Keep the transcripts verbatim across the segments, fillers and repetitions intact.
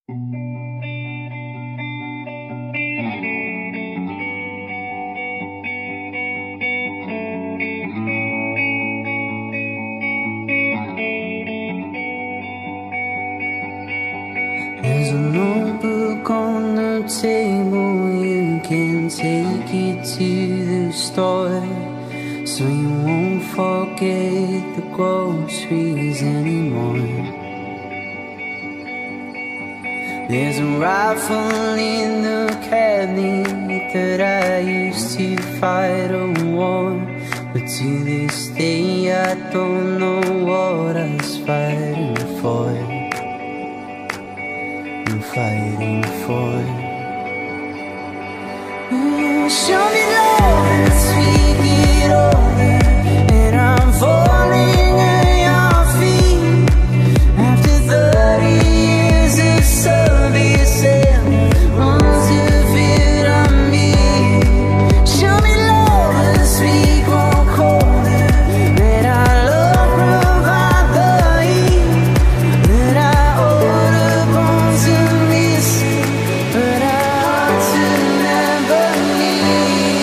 There's a notebook on the table, you can take it to the store, so you won't forget the groceries anymore. There's a rifle in the cabinet that I used to fight a war, but to this day I don't know what I was fighting for. I'm fighting for. Ooh, show me love and speak it over, and I'm falling at your feet. After thirty years of service and months of it on me, show me love and speak more colder, that I love provide the heat, that I owe the bones of miss, but I ought to never leave.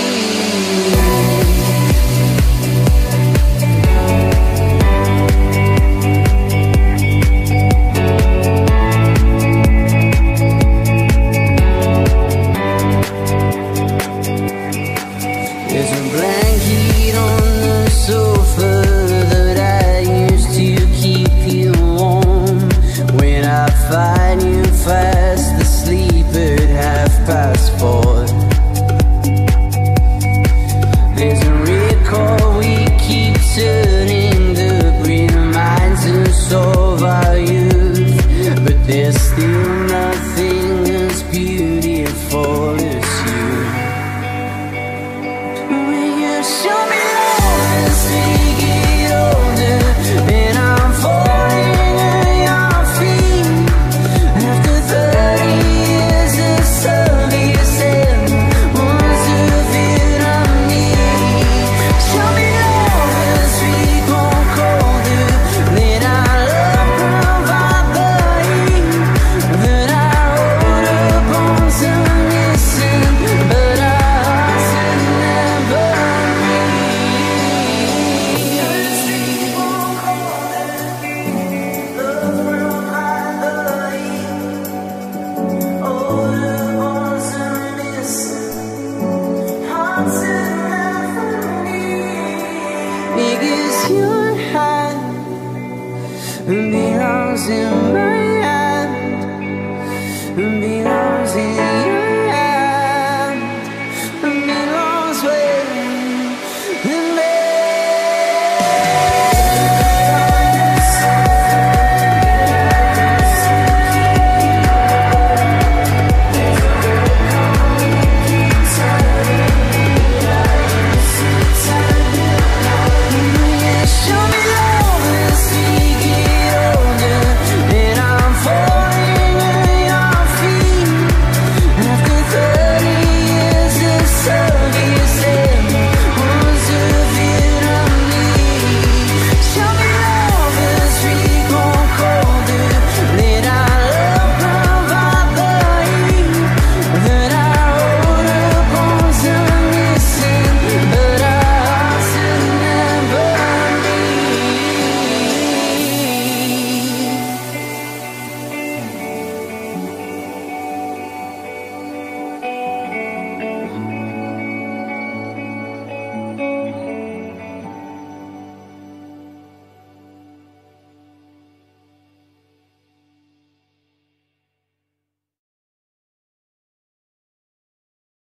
There's a blanket on the sofa that I used to keep you warm. When I find you fast asleep at half past four. There's a record we keep turning that reminds us of our youth, but there's still nothing as beautiful